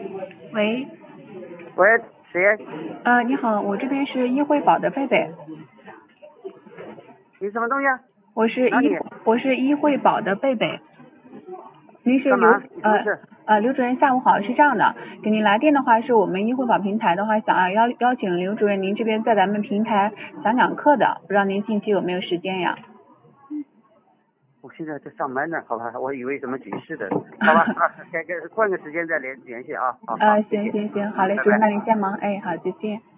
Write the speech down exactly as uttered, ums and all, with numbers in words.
喂， 喂，谁？ 呃，你好，我这边是易惠宝的贝贝， 你什么东西啊？ 我是易哪里？ 我是易惠宝的贝贝。您是干嘛刘呃你什么事？ 呃刘主任下午好，是这样的，给您来电的话是我们易惠宝平台的话，想要邀邀请刘主任您这边在咱们平台讲讲课的，不知道您近期有没有时间呀？ 我现在在上班呢，好吧，我以为什么急事的，好吧，啊，改个换个时间再联联系啊，好，好呃， 谢谢行行行，好嘞， 拜拜主任那您先忙，哎，好，再见。